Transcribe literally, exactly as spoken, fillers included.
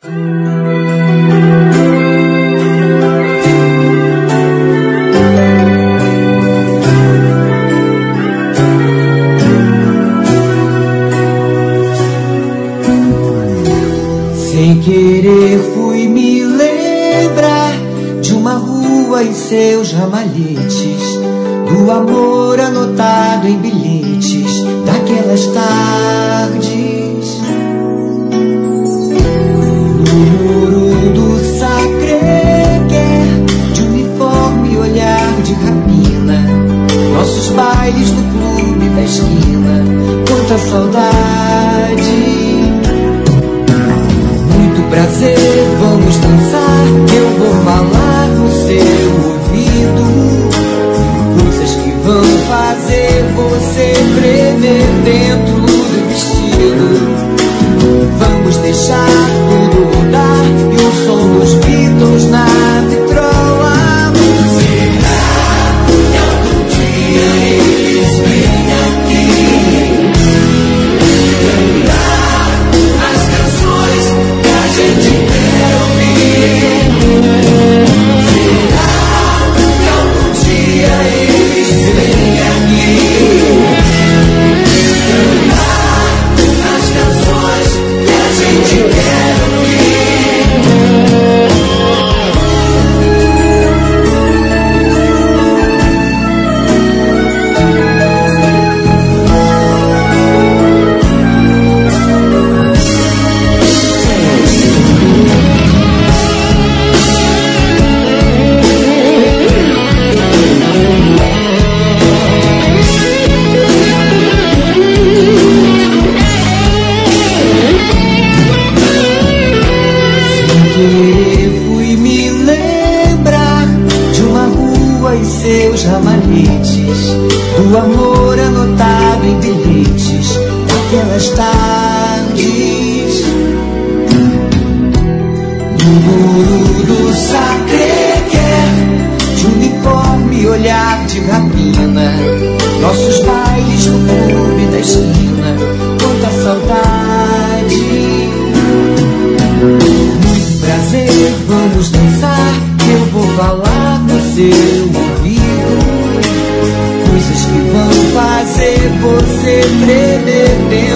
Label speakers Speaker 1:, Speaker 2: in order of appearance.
Speaker 1: Sem querer fui me lembrar de uma rua e seus ramalhetes, do amor anotado em bilhetes daquelas tardes. No muro do Sacré-Cœur, de uniforme olhar de rapina, nossos bailes no clube da esquina, quanta saudade. Prazer, vamos dançar, eu vou falar no seu ouvido coisas que vão fazer você tremer dentro do vestido. Vamos deixar tudo rodar e o som dos Beatles na vitrola. Será que algum dia eles vêm aqui cantar as canções que a gente quer ouvir? Será que algum dia eles vêm aqui cantar as canções que a gente quer fui me lembrar de uma rua e seus ramalhetes, do amor anotado em bilhetes daquelas tardes. No muro do Sacré-Cœur, de uniforme olhar de rapina, nossos bailes no clube da esquina, quanta saudade. Prazer, vamos dançar, eu vou falar no seu ouvido coisas que vão fazer você tremer dentro